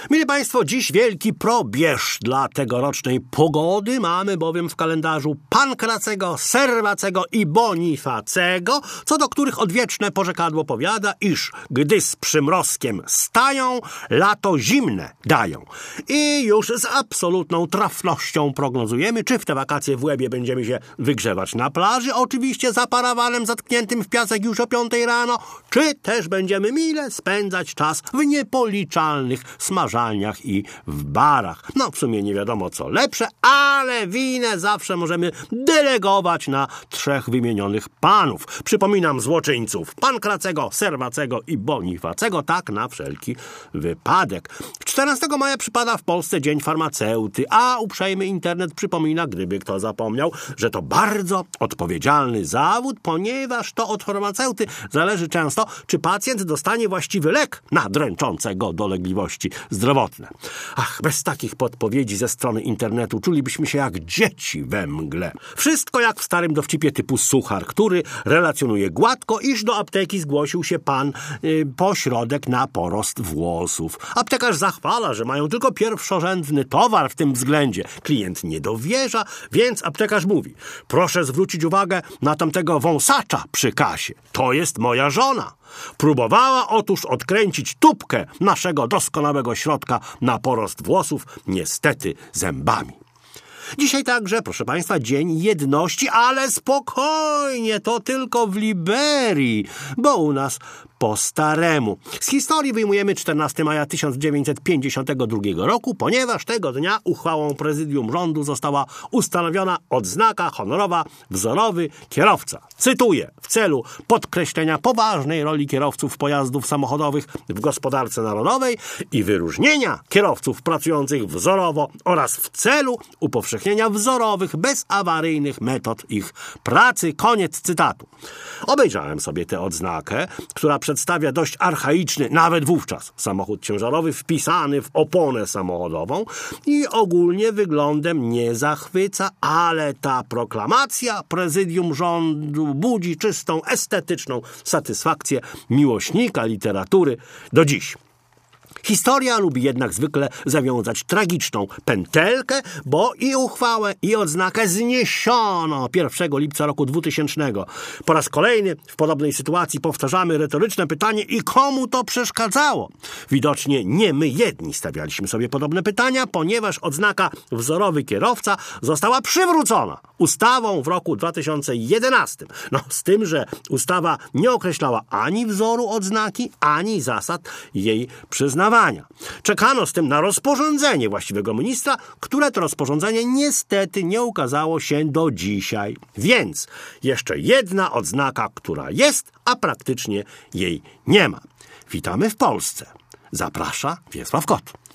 Mili Państwo, dziś wielki probierz dla tegorocznej pogody. Mamy bowiem w kalendarzu Pankracego, Serwacego i Bonifacego, co do których odwieczne porzekadło powiada, iż gdy z przymrozkiem stają, lato zimne dają. I już z absolutną trafnością prognozujemy, czy w te wakacje w Łebie będziemy się wygrzewać na plaży, oczywiście za parawanem zatkniętym w piasek już o 5 rano, czy też będziemy mile spędzać czas w niepoliczalnych smażalniach i w barach. No, w sumie nie wiadomo co lepsze, ale winę zawsze możemy delegować na 3 wymienionych panów. Przypominam złoczyńców Pankracego, Serwacego i Bonifacego, tak na wszelki wypadek. 14 maja przypada w Polsce Dzień Farmaceuty, a uprzejmy internet przypomina, gdyby kto zapomniał, że to bardzo odpowiedzialny zawód, ponieważ to od farmaceuty zależy często, czy pacjent dostanie właściwy lek na dręczące go dolegliwości zdrowotne. Ach, bez takich podpowiedzi ze strony internetu czulibyśmy się jak dzieci we mgle. Wszystko jak w starym dowcipie typu Suchar, który relacjonuje gładko, iż do apteki zgłosił się pan po środek na porost włosów. Aptekarz zachwala, że mają tylko pierwszorzędny towar w tym względzie. Klient nie dowierza, więc aptekarz mówi: proszę zwrócić uwagę na tamtego wąsacza przy kasie. To jest moja żona. Próbowała otóż odkręcić tubkę naszego doskonałego środka na porost włosów, niestety zębami. Dzisiaj także, proszę Państwa, Dzień Jedności, ale spokojnie, to tylko w Liberii, bo u nas po staremu. Z historii wyjmujemy 14 maja 1952 roku, ponieważ tego dnia uchwałą prezydium rządu została ustanowiona odznaka honorowa wzorowy kierowca. Cytuję: w celu podkreślenia poważnej roli kierowców pojazdów samochodowych w gospodarce narodowej i wyróżnienia kierowców pracujących wzorowo oraz w celu upowszechnienia wzorowych, bezawaryjnych metod ich pracy. Koniec cytatu. Obejrzałem sobie tę odznakę, która przedstawia dość archaiczny, nawet wówczas, samochód ciężarowy wpisany w oponę samochodową i ogólnie wyglądem nie zachwyca, ale ta proklamacja prezydium rządu budzi czystą, estetyczną satysfakcję miłośnika literatury do dziś. Historia lubi jednak zwykle zawiązać tragiczną pętelkę, bo i uchwałę, i odznakę zniesiono 1 lipca roku 2000. Po raz kolejny w podobnej sytuacji powtarzamy retoryczne pytanie: i komu to przeszkadzało? Widocznie nie my jedni stawialiśmy sobie podobne pytania, ponieważ odznaka wzorowy kierowca została przywrócona ustawą w roku 2011. No, z tym, że ustawa nie określała ani wzoru odznaki, ani zasad jej przyznawania. Czekano z tym na rozporządzenie właściwego ministra, które to rozporządzenie niestety nie ukazało się do dzisiaj. Więc jeszcze jedna odznaka, która jest, a praktycznie jej nie ma. Witamy w Polsce. Zaprasza Wiesław Kot.